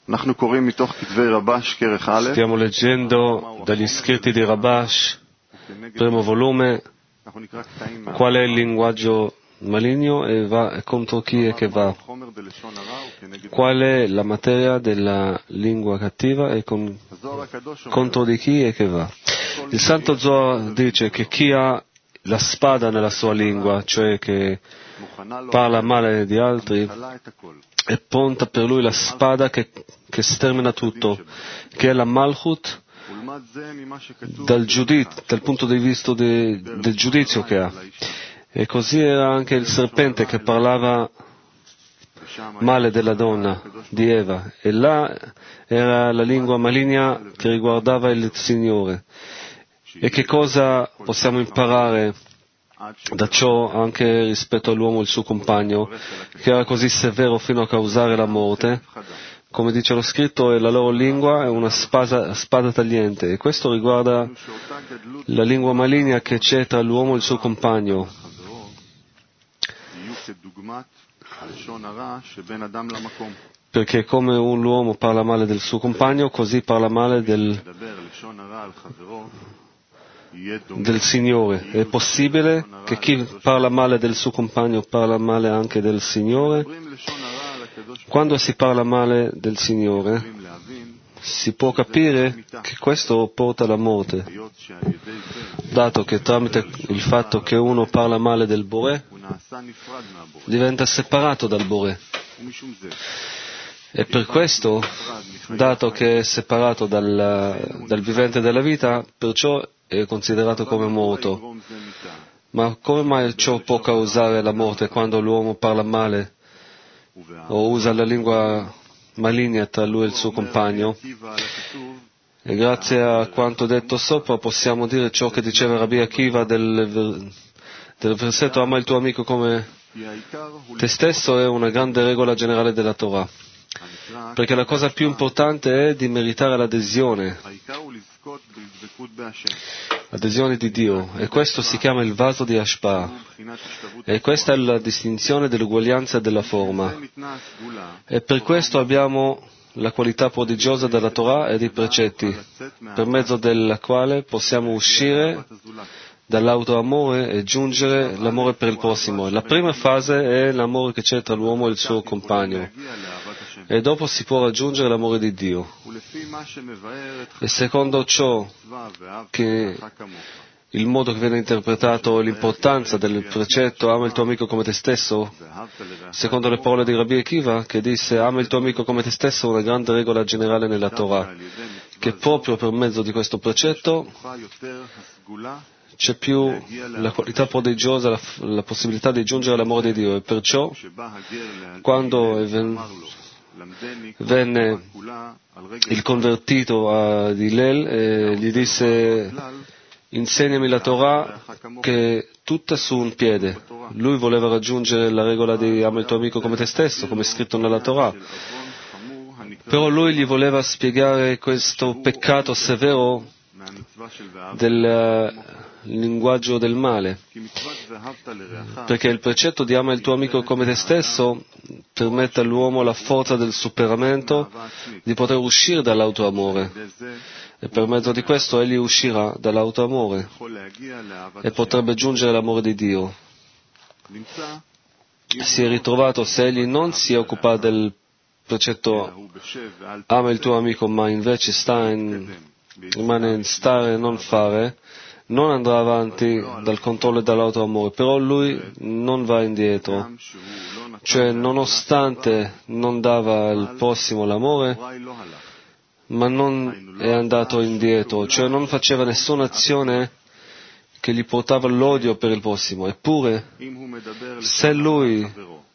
Stiamo leggendo dagli scritti di Rabash, primo volume, qual è il linguaggio maligno e contro chi è che va, qual è la materia della lingua cattiva e contro di chi è che va. Il Santo Zohar dice che chi ha la spada nella sua lingua, cioè che parla male di altri, è pronta per lui la spada che stermina tutto, che è la Malchut dal punto di vista del giudizio che ha. E così era anche il serpente che parlava male della donna, di Eva, e là era la lingua maligna che riguardava il Signore. E che cosa possiamo imparare da ciò anche rispetto all'uomo e il suo compagno, che era così severo fino a causare la morte? Come dice lo scritto, la loro lingua è una spada tagliente, e questo riguarda la lingua maligna che c'è tra l'uomo e il suo compagno. Perché come l'uomo parla male del suo compagno, così parla male del Signore. È possibile che chi parla male del suo compagno parla male anche del Signore? Quando si parla male del Signore, si può capire che questo porta alla morte, dato che tramite il fatto che uno parla male del Boré, diventa separato dal Boré. E per questo, dato che è separato dal vivente della vita, perciò è considerato come morto. Ma come mai ciò può causare la morte quando l'uomo parla male o usa la lingua maligna tra lui e il suo compagno? E grazie a quanto detto sopra possiamo dire ciò che diceva Rabbi Akiva del versetto ama il tuo amico come te stesso è una grande regola generale della Torah. Perché la cosa più importante è di meritare l'adesione di Dio, e questo si chiama il vaso di Ashpa, e questa è la distinzione dell'uguaglianza e della forma, e per questo abbiamo la qualità prodigiosa della Torah e dei precetti, per mezzo della quale possiamo uscire dall'autoamore e giungere l'amore per il prossimo. La prima fase è l'amore che c'è tra l'uomo e il suo compagno, e dopo si può raggiungere l'amore di Dio. E secondo ciò che il modo che viene interpretato l'importanza del precetto ama il tuo amico come te stesso, secondo le parole di Rabbi Akiva, che disse ama il tuo amico come te stesso, è una grande regola generale nella Torah, che proprio per mezzo di questo precetto c'è più la qualità prodigiosa, la possibilità di giungere all'amore di Dio, e perciò quando venne il convertito ad Hillel gli disse insegnami la Torah che tutta su un piede. Lui voleva raggiungere la regola di ama il tuo amico come te stesso, come è scritto nella Torah, però lui gli voleva spiegare questo peccato severo del linguaggio del male, perché il precetto di ama il tuo amico come te stesso permette all'uomo la forza del superamento di poter uscire dall'autoamore, e per mezzo di questo egli uscirà dall'autoamore e potrebbe giungere all'amore di Dio. Si è ritrovato, se egli non si occupa del precetto ama il tuo amico, ma invece rimane in stare e non fare, non andrà avanti dal controllo e dall'autoamore, però lui non va indietro, cioè nonostante non dava al prossimo l'amore, ma non è andato indietro, cioè non faceva nessuna azione che gli portava l'odio per il prossimo. Eppure, se lui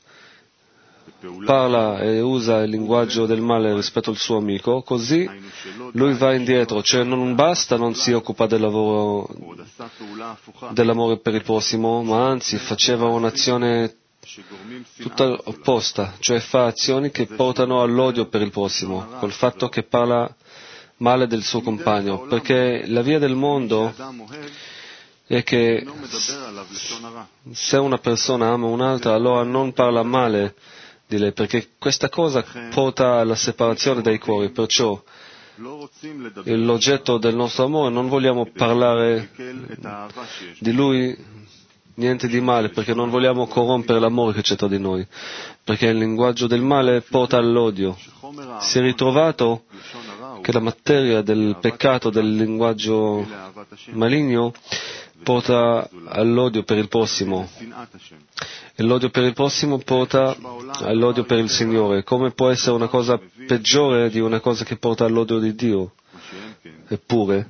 parla e usa il linguaggio del male rispetto al suo amico, così lui va indietro, cioè non basta, non si occupa dell'amore per il prossimo, ma anzi faceva un'azione tutta opposta, cioè fa azioni che portano all'odio per il prossimo, col fatto che parla male del suo compagno, perché la via del mondo è che se una persona ama un'altra, allora non parla male di lei, perché questa cosa porta alla separazione dai cuori, perciò l'oggetto del nostro amore non vogliamo parlare di lui niente di male, perché non vogliamo corrompere l'amore che c'è tra di noi, perché il linguaggio del male porta all'odio. Si è ritrovato che la materia del peccato del linguaggio maligno porta all'odio per il prossimo, e l'odio per il prossimo porta all'odio per il Signore. Come può essere una cosa peggiore di una cosa che porta all'odio di Dio? Eppure,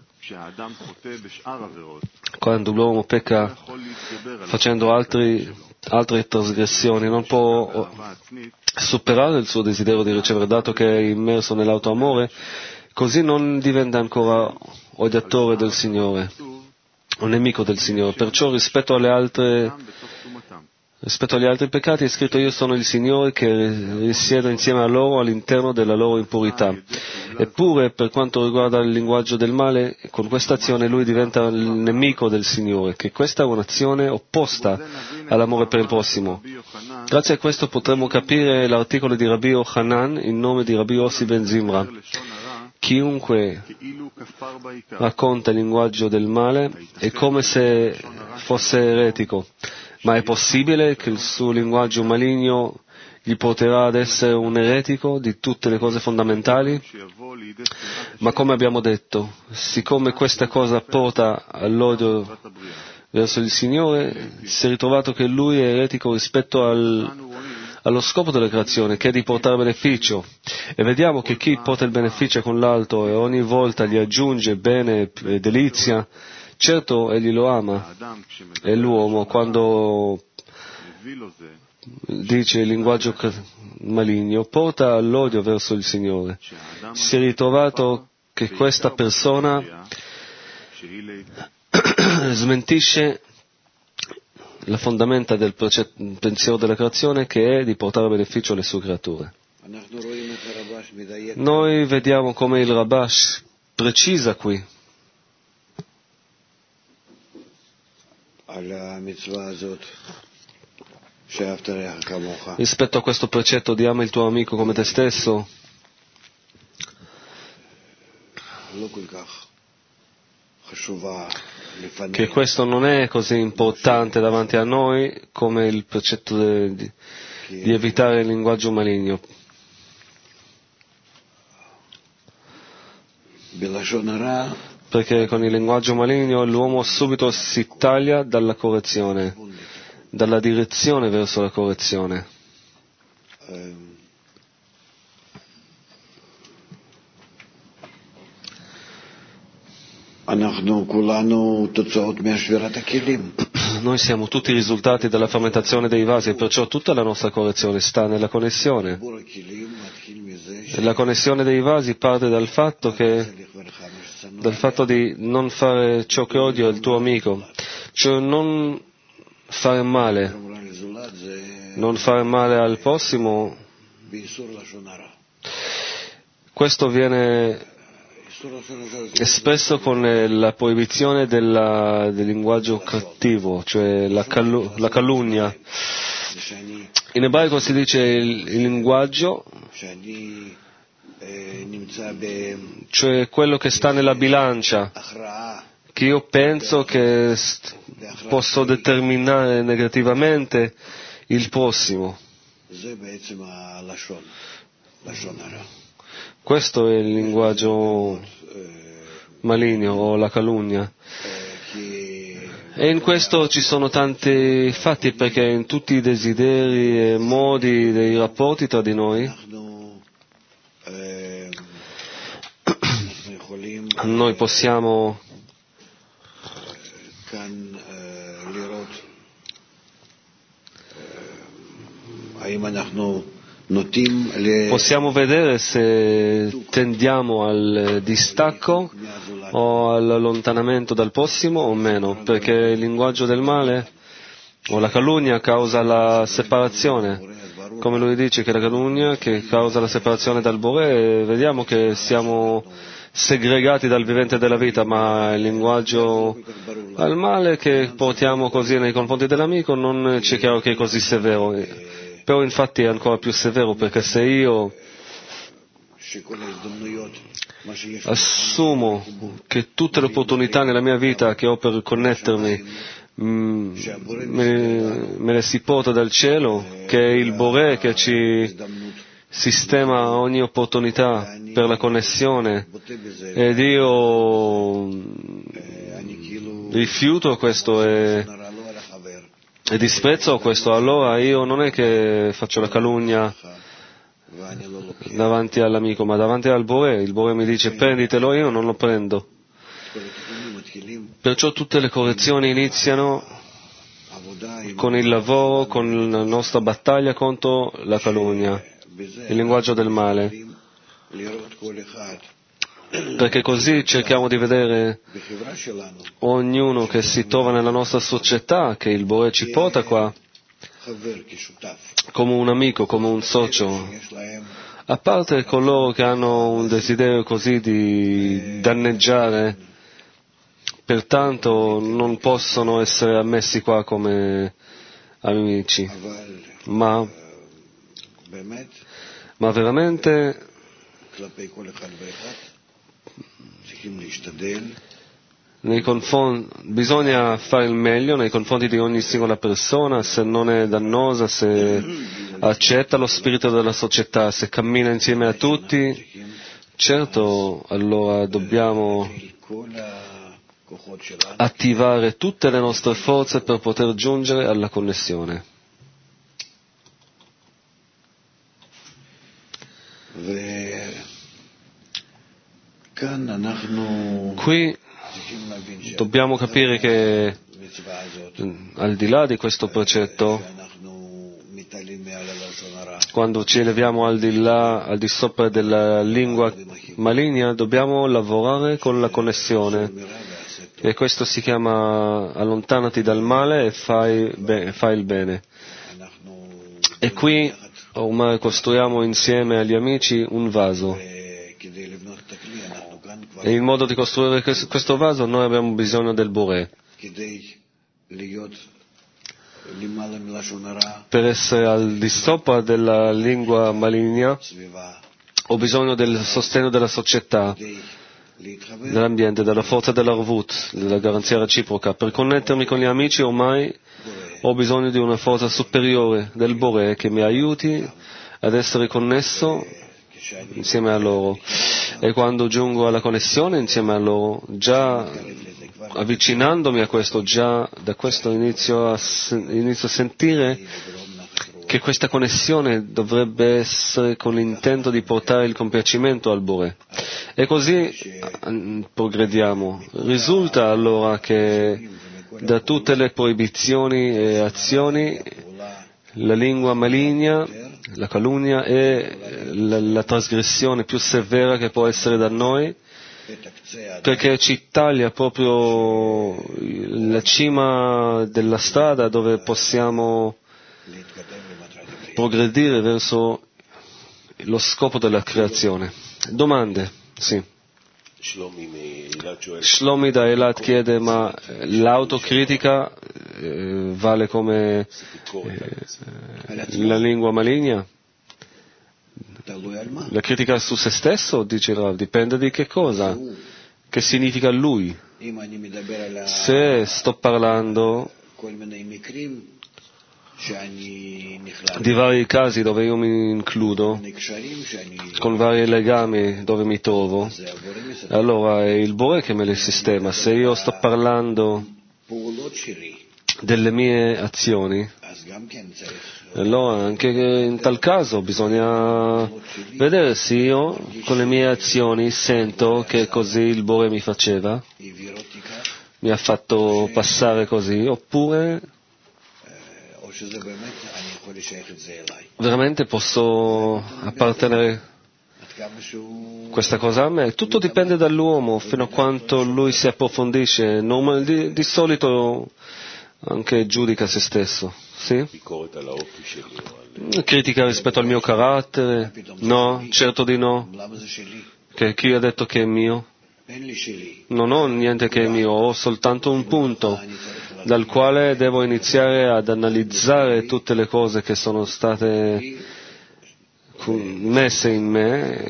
quando l'uomo pecca facendo altre trasgressioni, non può superare il suo desiderio di ricevere, dato che è immerso nell'autoamore, così non diventa ancora odiatore del Signore, un nemico del Signore. Perciò rispetto agli altri peccati è scritto: io sono il Signore che risiedo insieme a loro all'interno della loro impurità. Eppure, per quanto riguarda il linguaggio del male, con questa azione lui diventa il nemico del Signore, che questa è un'azione opposta all'amore per il prossimo. Grazie a questo potremo capire l'articolo di Rabbi Yochanan in nome di Rabbi Yossi ben Zimra. Chiunque racconta il linguaggio del male è come se fosse eretico. Ma è possibile che il suo linguaggio maligno gli porterà ad essere un eretico di tutte le cose fondamentali? Ma come abbiamo detto, siccome questa cosa porta all'odio verso il Signore, si è ritrovato che lui è eretico rispetto allo scopo della creazione, che è di portare beneficio. E vediamo che chi porta il beneficio con l'alto e ogni volta gli aggiunge bene e delizia, certo egli lo ama. E l'uomo, quando dice il linguaggio maligno, porta all'odio verso il Signore. Si è ritrovato che questa persona smentisce la fondamenta del pensiero della creazione, che è di portare beneficio alle sue creature. Noi vediamo come il Rabash precisa qui rispetto a questo precetto di ama il tuo amico come te stesso, che questo non è così importante davanti a noi come il precetto di evitare il linguaggio maligno. Perché con il linguaggio maligno l'uomo subito si taglia dalla correzione, dalla direzione verso la correzione. Noi siamo tutti i risultati della fermentazione dei vasi, e perciò tutta la nostra correzione sta nella connessione. La connessione dei vasi parte dal fatto di non fare ciò che odio al tuo amico, cioè non fare male al prossimo. Questo viene espresso con la proibizione del linguaggio cattivo, cioè la calunnia. In ebraico si dice il linguaggio, cioè quello che sta nella bilancia, che io penso che posso determinare negativamente il prossimo. Questo è il linguaggio maligno o la calunnia. E in questo ci sono tanti fatti, perché in tutti i desideri e modi dei rapporti tra di noi noi possiamo vedere se tendiamo al distacco o all'allontanamento dal prossimo o meno, perché il linguaggio del male o la calunnia causa la separazione. Come lui dice che la calunnia che causa la separazione dal Boré, vediamo che siamo segregati dal vivente della vita, ma il linguaggio al male che portiamo così nei confronti dell'amico non c'è chiaro che è così severo. Però infatti è ancora più severo, perché se io assumo che tutte le opportunità nella mia vita che ho per connettermi me le si porta dal cielo, che è il Boré che ci sistema ogni opportunità per la connessione, ed io rifiuto questo e disprezzo questo, allora io non è che faccio la calunnia davanti all'amico, ma davanti al Boré. Il Boré mi dice prenditelo, io non lo prendo. Perciò tutte le correzioni iniziano con il lavoro, con la nostra battaglia contro la calunnia, il linguaggio del male, perché così cerchiamo di vedere ognuno che si trova nella nostra società, che il Boré ci porta qua, come un amico, come un socio, a parte coloro che hanno un desiderio così di danneggiare, pertanto non possono essere ammessi qua come amici, ma veramente bisogna fare il meglio nei confronti di ogni singola persona, se non è dannosa, se accetta lo spirito della società, se cammina insieme a tutti. Certo, allora dobbiamo attivare tutte le nostre forze per poter giungere alla connessione. Qui dobbiamo capire che al di là di questo precetto, quando ci eleviamo al di sopra della lingua maligna, dobbiamo lavorare con la connessione, e questo si chiama allontanati dal male e fai il bene. E qui ormai costruiamo insieme agli amici un vaso, e in modo di costruire questo vaso noi abbiamo bisogno del Boré. Per essere al di sopra della lingua maligna ho bisogno del sostegno della società, dell'ambiente, della forza dell'arvut, della garanzia reciproca. Per connettermi con gli amici ormai ho bisogno di una forza superiore del Boré che mi aiuti ad essere connesso insieme a loro, e quando giungo alla connessione insieme a loro, già avvicinandomi a questo, già da questo inizio a sentire che questa connessione dovrebbe essere con l'intento di portare il compiacimento al Boré, e così progrediamo. Risulta allora che da tutte le proibizioni e azioni la lingua maligna, la calunnia è la trasgressione più severa che può essere da noi, perché ci taglia proprio la cima della strada dove possiamo progredire verso lo scopo della creazione. Domande? Sì. Shlomi da Eilat chiede, ma l'autocritica vale come la lingua maligna? La critica su se stesso, dice Rav, dipende di che cosa, che significa lui. Se sto parlando di vari casi dove io mi includo, con vari legami dove mi trovo, allora è il Boré che me li sistema. Se io sto parlando delle mie azioni, allora anche in tal caso bisogna vedere se io con le mie azioni sento che così il Boré mi faceva, mi ha fatto passare così, oppure veramente posso appartenere questa cosa a me. Tutto dipende dall'uomo, fino a quanto lui si approfondisce. Di solito anche giudica se stesso. Sì? Critica rispetto al mio carattere? No, certo di no. Che chi ha detto che è mio? Non ho niente che è mio, ho soltanto un punto. dal quale devo iniziare ad analizzare tutte le cose che sono state messe in me,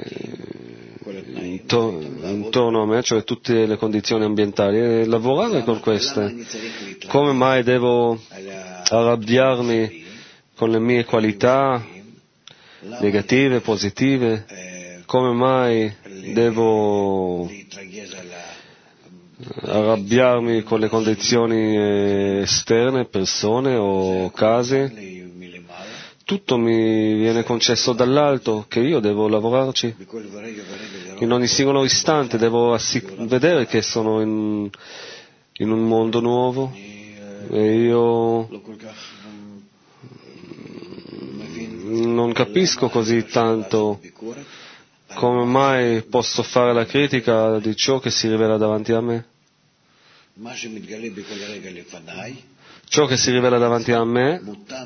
intorno a me, cioè tutte le condizioni ambientali, e lavorare con queste. Come mai devo arrabbiarmi con le mie qualità negative, positive? Come mai devo arrabbiarmi con le condizioni esterne, persone o casi? Tutto mi viene concesso dall'alto, che io devo lavorarci. In ogni singolo istante devo vedere che sono in un mondo nuovo e io non capisco così tanto come mai posso fare la critica di ciò che si rivela davanti a me. Ciò che si rivela davanti a me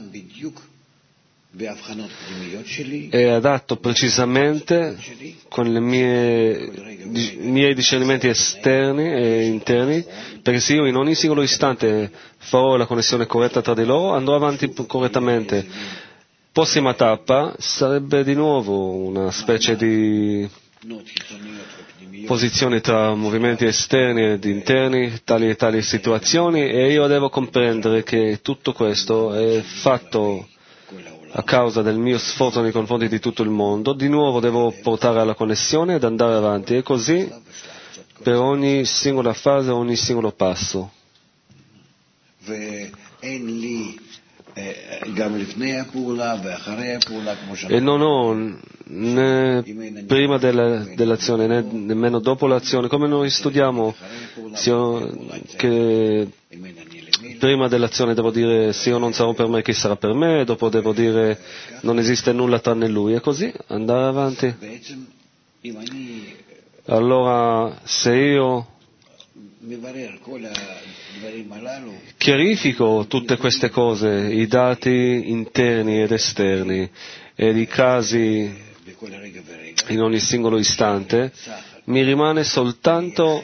è adatto precisamente con i miei discernimenti esterni e interni, perché se io in ogni singolo istante farò la connessione corretta tra di loro, andrò avanti correttamente. Prossima tappa sarebbe di nuovo una specie di posizione tra movimenti esterni ed interni, tali e tali situazioni, e io devo comprendere che tutto questo è fatto a causa del mio sforzo nei confronti di tutto il mondo. Di nuovo devo portare alla connessione ed andare avanti, e così per ogni singola fase, ogni singolo passo. E non ho né prima dell'azione né nemmeno dopo l'azione, come noi studiamo, che prima dell'azione devo dire se io non sarò per me chi sarà per me, e dopo devo dire non esiste nulla tranne lui, e così andare avanti. Allora se io chiarifico tutte queste cose, i dati interni ed esterni ed i casi in ogni singolo istante, mi rimane soltanto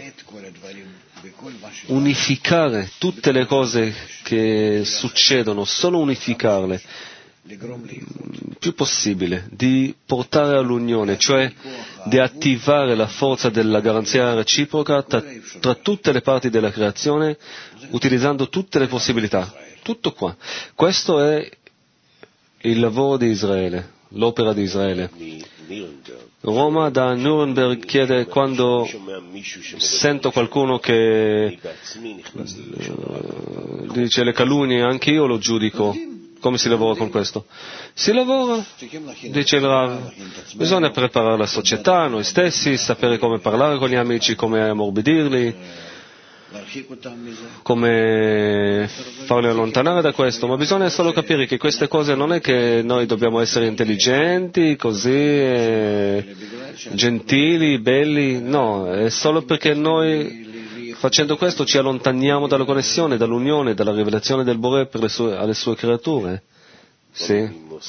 unificare tutte le cose che succedono, solo unificarle, più possibile, di portare all'unione, cioè di attivare la forza della garanzia reciproca tra tutte le parti della creazione, utilizzando tutte le possibilità. Tutto qua. Questo è il lavoro di Israele, l'opera di Israele. Roma da Nuremberg chiede: quando sento qualcuno che dice le calunnie, anche io lo giudico. Come si lavora con questo? Si lavora, dice il Rav, bisogna preparare la società, noi stessi, sapere come parlare con gli amici, come ammorbidirli, come farli allontanare da questo, ma bisogna solo capire che queste cose non è che noi dobbiamo essere intelligenti, così, gentili, belli, no, è solo perché noi facendo questo ci allontaniamo dalla connessione, dall'unione, dalla rivelazione del Boré alle sue creature. Sì.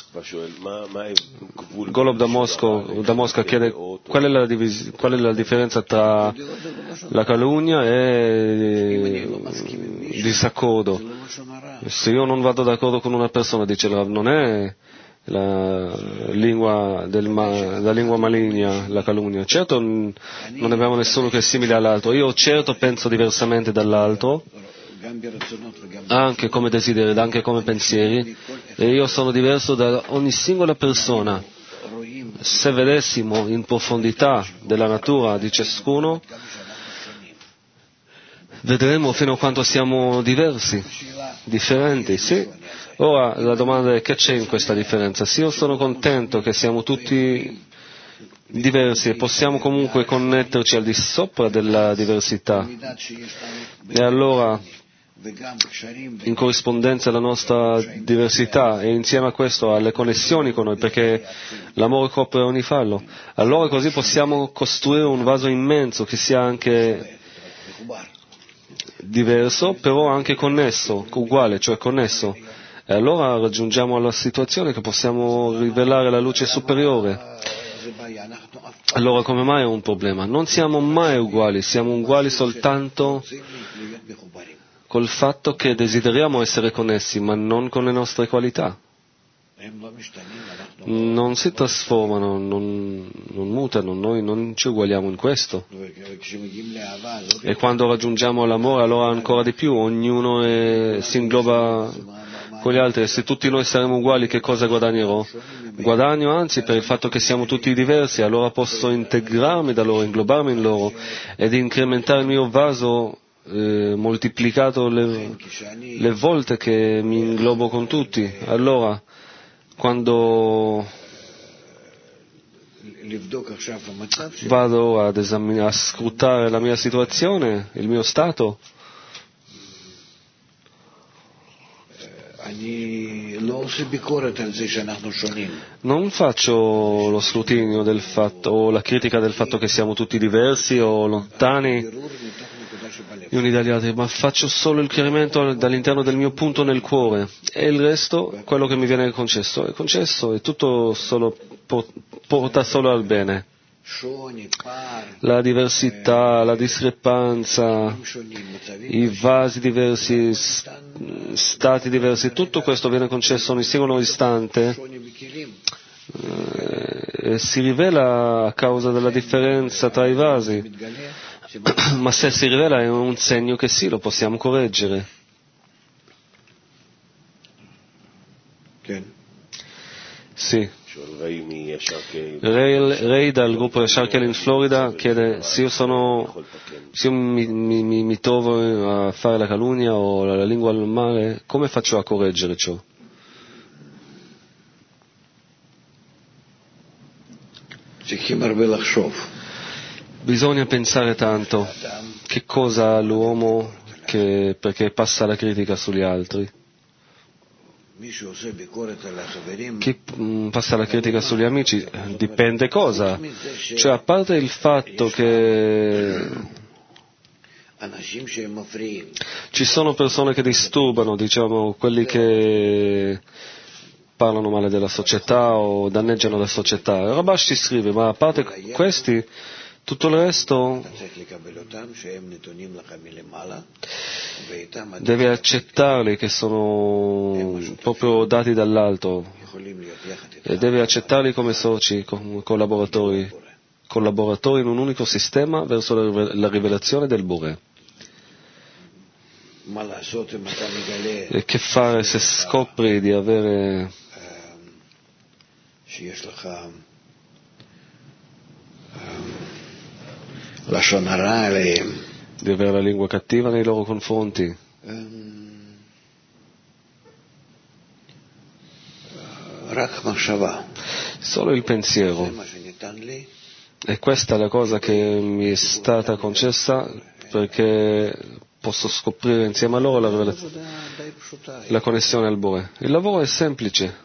Golob da Mosca chiede qual è la differenza tra la calunnia e il disaccordo. Se io non vado d'accordo con una persona, dice il Rav, non è la lingua maligna, la calunnia. Certo non abbiamo nessuno che è simile all'altro, io certo penso diversamente dall'altro, anche come desideri, anche come pensieri, e io sono diverso da ogni singola persona. Se vedessimo in profondità della natura di ciascuno, vedremo fino a quanto siamo differenti, sì. Ora la domanda è: che c'è in questa differenza? Sì, io sono contento che siamo tutti diversi e possiamo comunque connetterci al di sopra della diversità. E allora, in corrispondenza alla nostra diversità e insieme a questo alle connessioni con noi, perché l'amore copre ogni fallo, allora così possiamo costruire un vaso immenso che sia anche diverso, però anche connesso, uguale, cioè connesso. E allora raggiungiamo la situazione che possiamo rivelare la luce superiore. Allora come mai è un problema? Non siamo mai uguali, siamo uguali soltanto col fatto che desideriamo essere connessi, ma non con le nostre qualità. Non si trasformano, non mutano, noi non ci ugualiamo in questo. E quando raggiungiamo l'amore, allora ancora di più, ognuno si ingloba con gli altri. E se tutti noi saremo uguali, che cosa guadagnerò? Guadagno anzi per il fatto che siamo tutti diversi, allora posso integrarmi da loro, inglobarmi in loro ed incrementare il mio vaso moltiplicato le volte che mi inglobo con tutti. Allora, quando vado a scrutare la mia situazione, il mio stato, non faccio lo scrutinio del fatto o la critica del fatto che siamo tutti diversi o lontani gli uni dagli altri, ma faccio solo il chiarimento dall'interno del mio punto nel cuore e il resto, quello che mi viene concesso, è concesso e tutto solo porta solo al bene. La diversità, la discrepanza, i vasi diversi, stati diversi, tutto questo viene concesso in un singolo istante e si rivela a causa della differenza tra i vasi. Ma se si rivela è un segno che sì, lo possiamo correggere. Sì. Ray dal gruppo Yashar Keil in Florida chiede se io mi trovo a fare la calunnia o la lingua al male, come faccio a correggere ciò? Bisogna pensare tanto. Che cosa ha l'uomo perché passa la critica sugli altri? Chi passa la critica sugli amici dipende cosa? Cioè, a parte il fatto che ci sono persone che disturbano, diciamo, quelli che parlano male della società o danneggiano la società. Rabash ci scrive, ma a parte questi, tutto il resto deve accettarli che sono proprio dati dall'alto e deve accettarli come soci, come collaboratori in un unico sistema verso la rivelazione del Bore. E che fare se scopri di avere di avere la lingua cattiva nei loro confronti? Solo il pensiero. E questa è la cosa che mi è stata concessa perché posso scoprire insieme a loro la connessione al Bore. Il lavoro è semplice.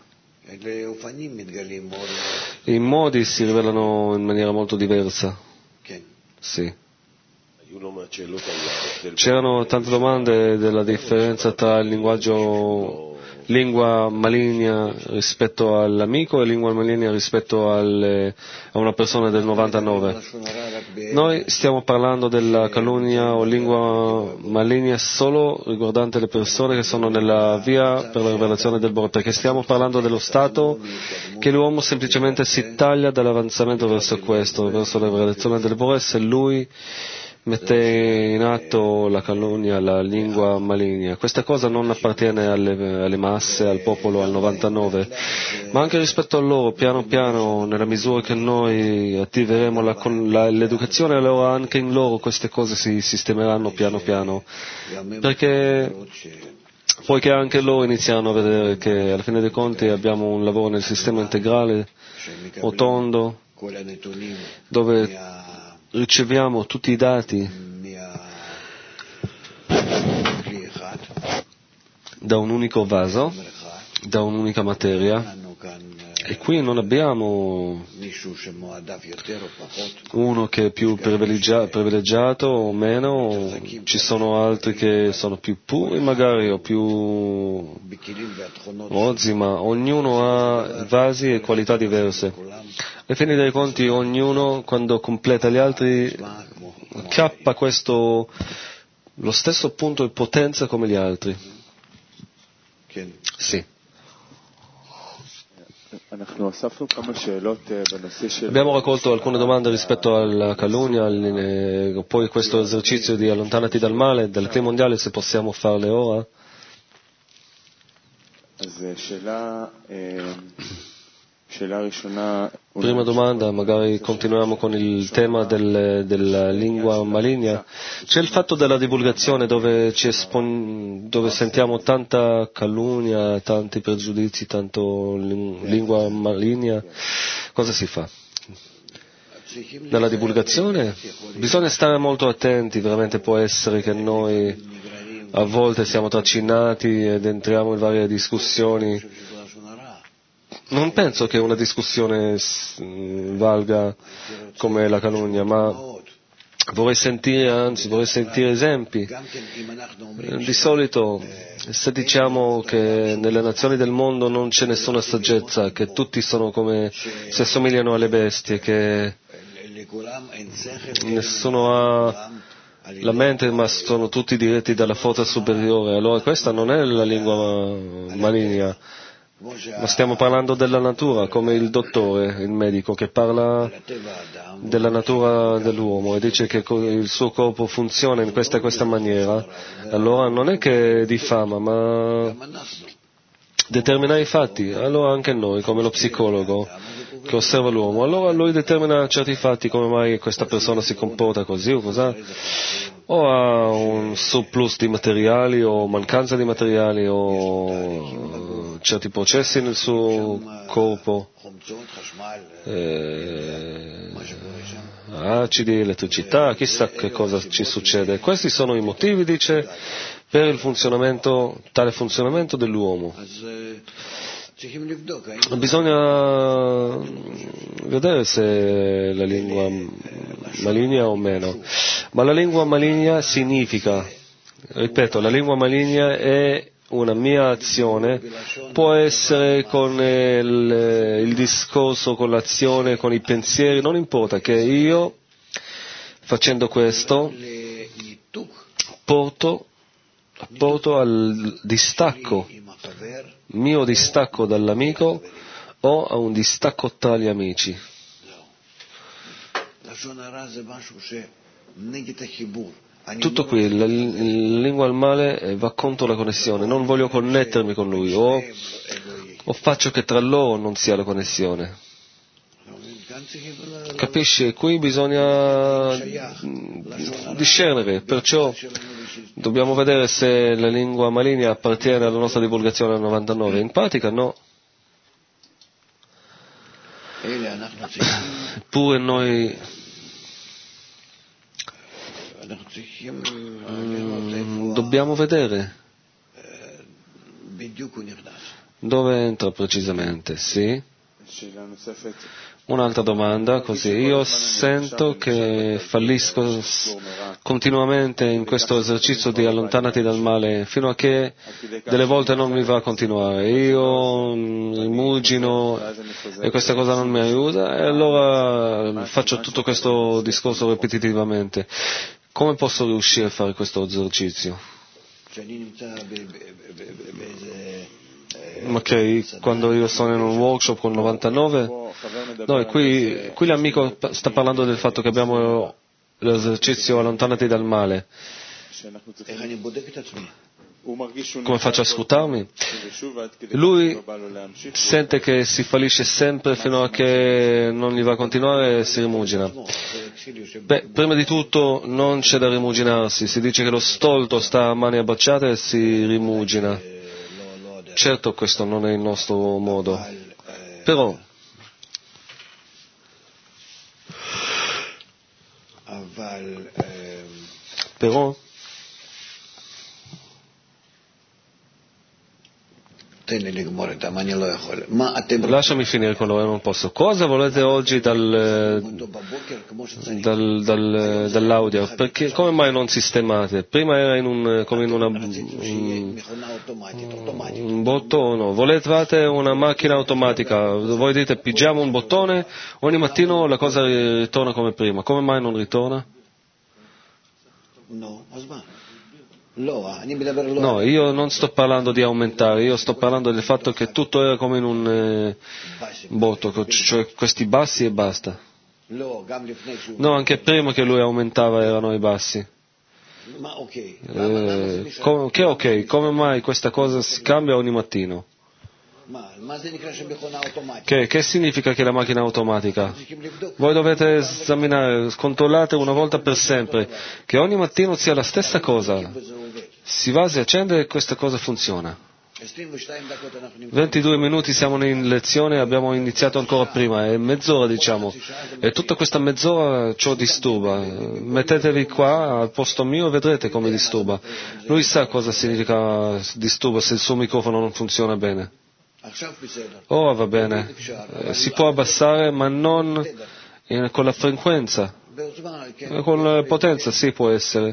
I modi si rivelano in maniera molto diversa. Sì. C'erano tante domande della differenza tra il linguaggio lingua maligna rispetto all'amico e lingua maligna rispetto a una persona del 99. Noi stiamo parlando della calunnia o lingua maligna solo riguardante le persone che sono nella via per la rivelazione del Bore, perché stiamo parlando dello stato che l'uomo semplicemente si taglia dall'avanzamento verso questo, verso la rivelazione del Bore, se lui mette in atto la calunnia, la lingua maligna. Questa cosa non appartiene alle masse, al popolo, al 99, ma anche rispetto a loro, piano piano, nella misura che noi attiveremo l'educazione, allora anche in loro queste cose si sistemeranno piano piano, perché poiché anche loro inizieranno a vedere che alla fine dei conti abbiamo un lavoro nel sistema integrale, rotondo, dove riceviamo tutti i dati da un unico vaso, da un'unica materia, e qui non abbiamo uno che è più privilegiato o meno, ci sono altri che sono più puri magari o più rozzi, ma ognuno ha vasi e qualità diverse. Alla fine dei conti ognuno, quando completa gli altri, cappa questo lo stesso punto di potenza come gli altri. Sì. Abbiamo raccolto alcune domande rispetto alla calunnia, poi questo esercizio di allontanati dal male, dal clima mondiale, se possiamo farle ora. Prima domanda, magari continuiamo con il tema della lingua maligna. C'è il fatto della divulgazione dove sentiamo tanta calunnia, tanti pregiudizi, tanto lingua maligna. Cosa si fa? Nella divulgazione bisogna stare molto attenti, veramente può essere che noi a volte siamo trascinati ed entriamo in varie discussioni. Non penso che una discussione valga come la calunnia, ma vorrei sentire esempi. Di solito, se diciamo che nelle nazioni del mondo non c'è nessuna saggezza, che tutti sono come, si assomigliano alle bestie, che nessuno ha la mente, ma sono tutti diretti dalla forza superiore, allora questa non è la lingua maligna. Ma stiamo parlando della natura, come il dottore, il medico, che parla della natura dell'uomo e dice che il suo corpo funziona in questa maniera. Allora non è che diffama, ma determina i fatti. Allora anche noi, come lo psicologo che osserva l'uomo, allora lui determina certi fatti, come mai questa persona si comporta così o cos'ha, o ha un surplus di materiali o mancanza di materiali o certi processi nel suo corpo, acidi, elettricità, chissà che cosa ci succede. Questi sono i motivi, dice, per il tale funzionamento dell'uomo. Bisogna vedere se la lingua maligna o meno. Ma la lingua maligna significa, ripeto, la lingua maligna è una mia azione, può essere con il discorso, con l'azione, con i pensieri, non importa, che io, facendo questo, porto al distacco, mio distacco dall'amico o a un distacco tra gli amici. Tutto qui, la lingua al male va contro la connessione, non voglio connettermi con lui o faccio che tra loro non sia la connessione. Capisci? Qui bisogna discernere, perciò dobbiamo vedere se la lingua maligna appartiene alla nostra divulgazione al 99. In pratica no. Eppure noi dobbiamo vedere dove entra precisamente, sì? Un'altra domanda, così. Io sento che fallisco continuamente in questo esercizio di allontanati dal male, fino a che delle volte non mi va a continuare. Io rimugino e questa cosa non mi aiuta e allora faccio tutto questo discorso ripetitivamente. Come posso riuscire a fare questo esercizio? Ok, quando io sono in un workshop con 99, no, qui l'amico sta parlando del fatto che abbiamo l'esercizio allontanati dal male. Come faccio a scrutarmi? Lui sente che si fallisce sempre fino a che non gli va a continuare e si rimugina. Beh, prima di tutto non c'è da rimuginarsi, si dice che lo stolto sta a mani abbracciate e si rimugina. Certo questo non è il nostro modo, però lasciami finire quello che non posso. Cosa volete oggi dall'audio? Perché come mai non sistemate? Prima era un bottone. Volevate una macchina automatica. Voi dite pigiamo un bottone, ogni mattino la cosa ritorna come prima. Come mai non ritorna? No, io non sto parlando di aumentare, io sto parlando del fatto che tutto era come in un botto, cioè questi bassi e basta. No, anche prima che lui aumentava erano i bassi. Che ok, come mai questa cosa si cambia ogni mattino? Che significa che la macchina è automatica? Voi dovete esaminare, controllate una volta per sempre, che ogni mattino sia la stessa cosa. Si va, si accende e questa cosa funziona. 22 minuti siamo in lezione, abbiamo iniziato ancora prima, è mezz'ora diciamo, e tutta questa mezz'ora ciò disturba. Mettetevi qua al posto mio e vedrete come disturba. Lui sa cosa significa disturba se il suo microfono non funziona bene. Oh, va bene, si può abbassare ma non con la frequenza, con la potenza sì può essere.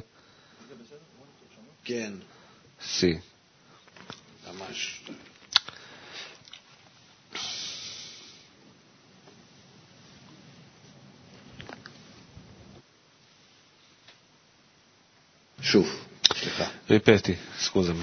Sì. Ripeti, scusami.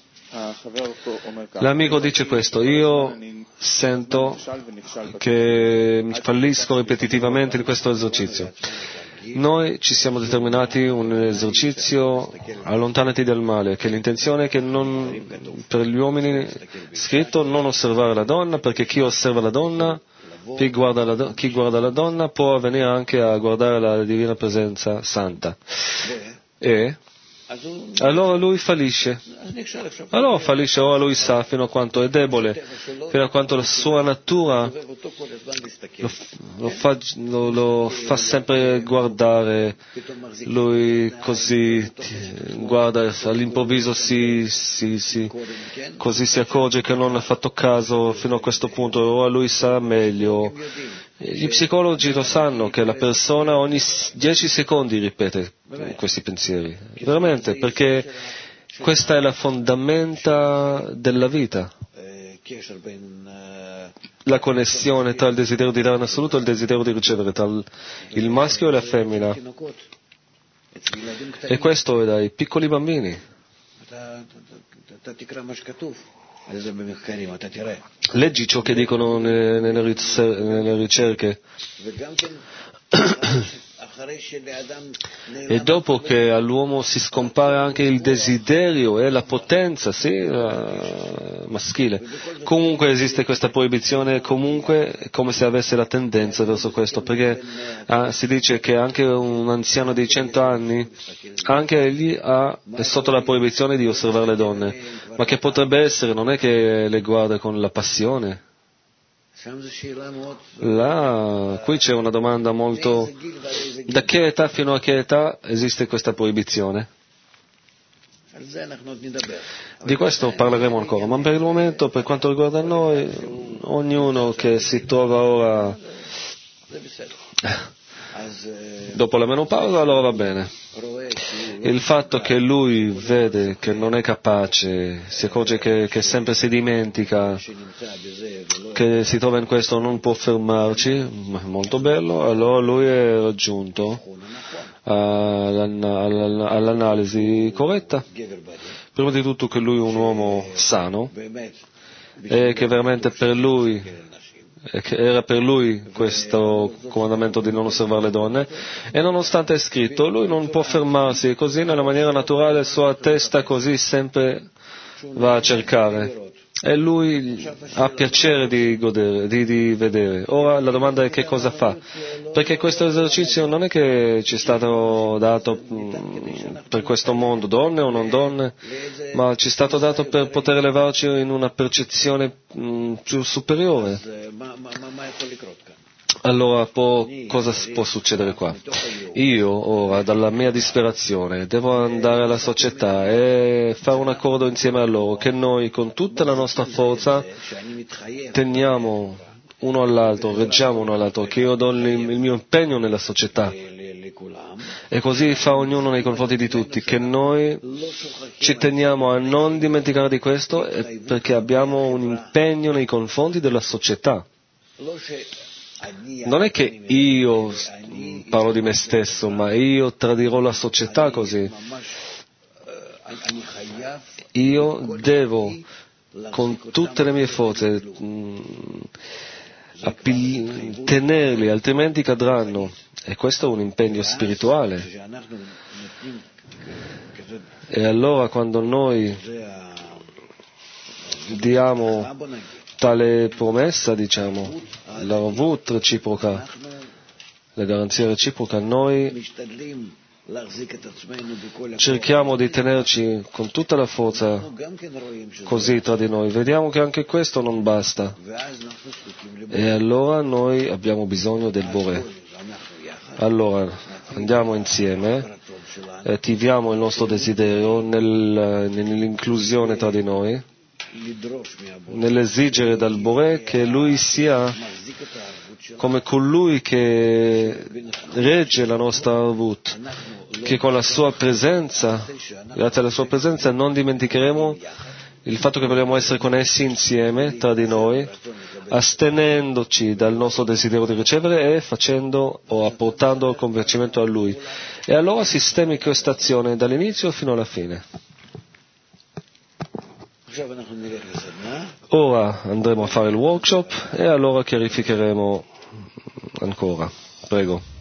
L'amico dice questo, io sento che fallisco ripetitivamente in questo esercizio. Noi ci siamo determinati un esercizio, allontanati dal male, che l'intenzione è che per gli uomini scritto non osservare la donna, perché chi osserva la donna, chi guarda la donna può venire anche a guardare la divina presenza santa. E allora lui fallisce. Allora fallisce, ora lui sa fino a quanto è debole, fino a quanto la sua natura lo fa sempre guardare. Lui così guarda, all'improvviso così si accorge che non ha fatto caso fino a questo punto, ora lui sa meglio. Gli psicologi lo sanno che la persona ogni 10 secondi ripete questi pensieri, veramente, perché questa è la fondamenta della vita, la connessione tra il desiderio di dare in assoluto e il desiderio di ricevere, tra il maschio e la femmina, e questo è dai piccoli bambini. Leggi ciò che dicono nelle ricerche. E dopo che all'uomo si scompare anche il desiderio e la potenza, sì, maschile, comunque esiste questa proibizione, comunque è come se avesse la tendenza verso questo, perché si dice che anche un anziano di 100 anni, anche egli è sotto la proibizione di osservare le donne, ma che potrebbe essere, non è che le guarda con la passione. Là, qui c'è una domanda molto: da che età fino a che età esiste questa proibizione? Di questo parleremo ancora, ma per il momento, per quanto riguarda noi, ognuno che si trova ora dopo la menopausa, allora va bene. Il fatto che lui vede che non è capace, si accorge che sempre si dimentica, che si trova in questo, non può fermarci, molto bello, allora lui è raggiunto all'analisi corretta. Prima di tutto che lui è un uomo sano e che veramente era per lui questo comandamento di non osservare le donne, e nonostante è scritto, lui non può fermarsi, così nella maniera naturale sua testa così sempre va a cercare, e lui ha piacere di godere, di vedere. Ora la domanda è che cosa fa, perché questo esercizio non è che ci è stato dato per questo mondo, donne o non donne, ma ci è stato dato per poter elevarci in una percezione più superiore. Allora, cosa può succedere qua? Io ora, dalla mia disperazione, devo andare alla società e fare un accordo insieme a loro, che noi con tutta la nostra forza teniamo uno all'altro, reggiamo uno all'altro, che io do il mio impegno nella società. E così fa ognuno nei confronti di tutti, che noi ci teniamo a non dimenticare di questo, perché abbiamo un impegno nei confronti della società. Non è che io parlo di me stesso, ma io tradirò la società così. io devo con tutte le mie forze tenerli, altrimenti cadranno. E questo è un impegno spirituale. E allora quando noi diamo tale promessa, diciamo, l'arvut reciproca, la garanzia reciproca, noi cerchiamo di tenerci con tutta la forza così tra di noi. Vediamo che anche questo non basta. E allora noi abbiamo bisogno del Boré. Allora andiamo insieme e attiviamo il nostro desiderio nell'inclusione tra di noi, nell'esigere dal Boré che Lui sia come colui che regge la nostra arvut, che con la sua presenza, grazie alla sua presenza, non dimenticheremo il fatto che vogliamo essere connessi insieme tra di noi, astenendoci dal nostro desiderio di ricevere e facendo o apportando il convertimento a Lui. E allora sistemi questa azione dall'inizio fino alla fine. Ora andremo a fare il workshop e allora chiarificheremo ancora. Prego.